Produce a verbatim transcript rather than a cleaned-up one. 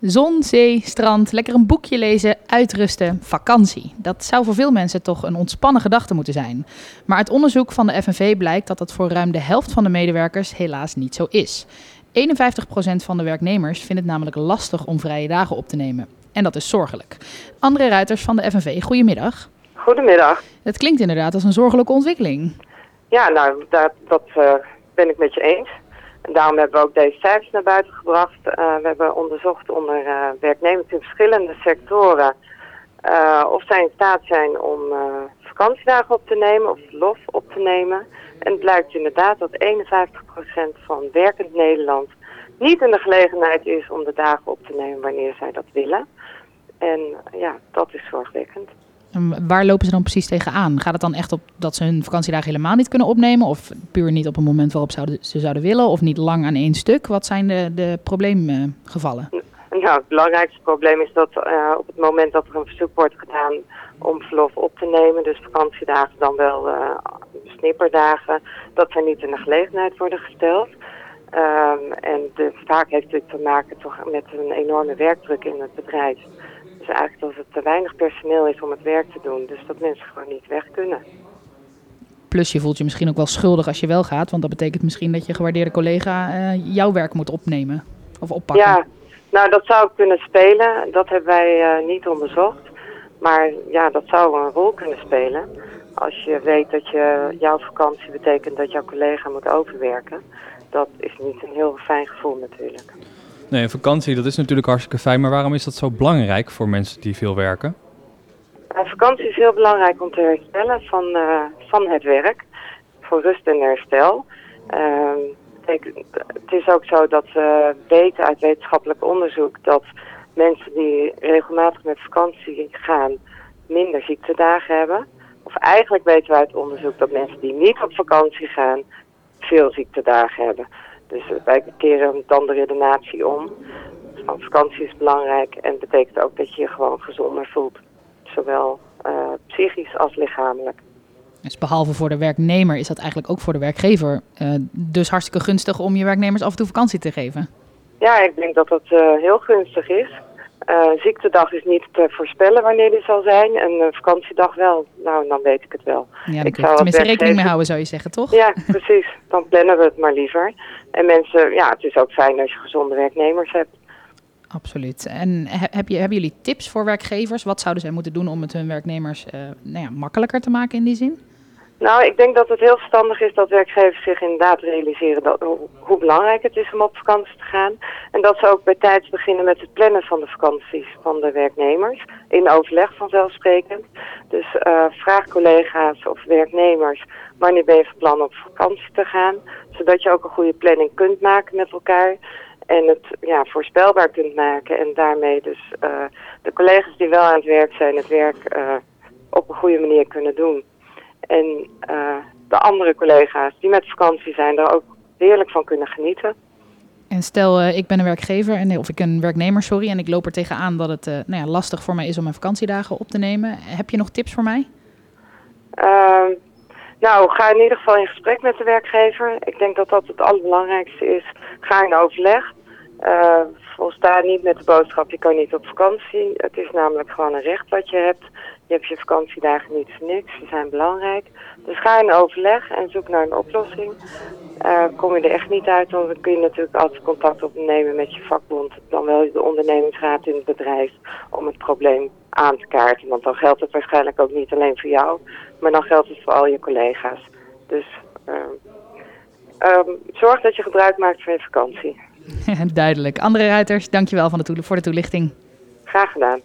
Zon, zee, strand, lekker een boekje lezen, uitrusten, vakantie. Dat zou voor veel mensen toch een ontspannen gedachte moeten zijn. Maar uit onderzoek van de F N V blijkt dat dat voor ruim de helft van de medewerkers helaas niet zo is. eenenvijftig procent van de werknemers vindt het namelijk lastig om vrije dagen op te nemen. En dat is zorgelijk. André Ruiters van de F N V, goedemiddag. Goedemiddag. Het klinkt inderdaad als een zorgelijke ontwikkeling. Ja, nou, dat, dat uh, ben ik met je eens. En daarom hebben we ook deze cijfers naar buiten gebracht. Uh, we hebben onderzocht onder uh, werknemers in verschillende sectoren uh, of zij in staat zijn om uh, vakantiedagen op te nemen of verlof op te nemen. En het blijkt inderdaad dat eenenvijftig procent van werkend Nederland niet in de gelegenheid is om de dagen op te nemen wanneer zij dat willen. En ja, dat is zorgwekkend. En waar lopen ze dan precies tegenaan? Gaat het dan echt op dat ze hun vakantiedagen helemaal niet kunnen opnemen? Of puur niet op een moment waarop zouden, ze zouden willen? Of niet lang aan één stuk? Wat zijn de, de probleemgevallen? Nou, het belangrijkste probleem is dat uh, op het moment dat er een verzoek wordt gedaan om verlof op te nemen, dus vakantiedagen dan wel uh, snipperdagen, dat zij niet in de gelegenheid worden gesteld. Um, en de, vaak heeft dit te maken toch met een enorme werkdruk in het bedrijf. Dus eigenlijk dat het te weinig personeel is om het werk te doen. Dus dat mensen gewoon niet weg kunnen. Plus je voelt je misschien ook wel schuldig als je wel gaat. Want dat betekent misschien dat je gewaardeerde collega uh, jouw werk moet opnemen. Of oppakken. Ja, nou dat zou kunnen spelen. Dat hebben wij uh, niet onderzocht. Maar ja, dat zou een rol kunnen spelen. Als je weet dat je, jouw vakantie betekent dat jouw collega moet overwerken. Dat is niet een heel fijn gevoel natuurlijk. Nee, vakantie, dat is natuurlijk hartstikke fijn, maar waarom is dat zo belangrijk voor mensen die veel werken? Uh, vakantie is heel belangrijk om te herstellen van, uh, van het werk, voor rust en herstel. Uh, kijk, het is ook zo dat we weten uit wetenschappelijk onderzoek dat mensen die regelmatig met vakantie gaan minder ziektedagen hebben. Of eigenlijk weten we uit onderzoek dat mensen die niet op vakantie gaan veel ziektedagen hebben. Dus wij keren dan de redenatie om. Van vakantie is belangrijk en betekent ook dat je je gewoon gezonder voelt. Zowel uh, psychisch als lichamelijk. Dus behalve voor de werknemer is dat eigenlijk ook voor de werkgever uh, dus hartstikke gunstig om je werknemers af en toe vakantie te geven. Ja, ik denk dat dat uh, heel gunstig is. Uh, ziektedag is niet te voorspellen wanneer die zal zijn en uh, vakantiedag wel. Nou, dan weet ik het wel. Ja, daar ik kun je tenminste rekening mee houden, zou je zeggen, toch? Ja, precies. Dan plannen we het maar liever. En mensen, ja, het is ook fijn als je gezonde werknemers hebt. Absoluut. En heb je, hebben jullie tips voor werkgevers? Wat zouden zij moeten doen om het hun werknemers uh, nou ja, makkelijker te maken in die zin? Nou, ik denk dat het heel verstandig is dat werkgevers zich inderdaad realiseren dat, hoe, hoe belangrijk het is om op vakantie te gaan. En dat ze ook bij tijds beginnen met het plannen van de vakanties van de werknemers. In overleg vanzelfsprekend. Dus uh, vraag collega's of werknemers wanneer ben je van plan op vakantie te gaan. Zodat je ook een goede planning kunt maken met elkaar. En het ja, voorspelbaar kunt maken. En daarmee dus uh, de collega's die wel aan het werk zijn, het werk uh, op een goede manier kunnen doen. En uh, de andere collega's die met vakantie zijn, daar ook heerlijk van kunnen genieten. En stel, uh, ik ben een werkgever, en, of ik een werknemer, sorry, en ik loop er tegenaan dat het uh, nou ja, lastig voor mij is om mijn vakantiedagen op te nemen. Heb je nog tips voor mij? Uh, nou, ga in ieder geval in gesprek met de werkgever. Ik denk dat dat het allerbelangrijkste is. Ga in overleg. Uh, volsta niet met de boodschap, je kan niet op vakantie. Het is namelijk gewoon een recht wat je hebt. Je hebt je vakantiedagen niet voor niks, die zijn belangrijk. Dus ga in overleg en zoek naar een oplossing. Uh, kom je er echt niet uit, dan kun je natuurlijk altijd contact opnemen met je vakbond. Dan wel de ondernemingsraad in het bedrijf om het probleem aan te kaarten. Want dan geldt het waarschijnlijk ook niet alleen voor jou, maar dan geldt het voor al je collega's. Dus uh, uh, zorg dat je gebruik maakt van je vakantie. Duidelijk. André Ruiters, dankjewel van de toel- voor de toelichting. Graag gedaan.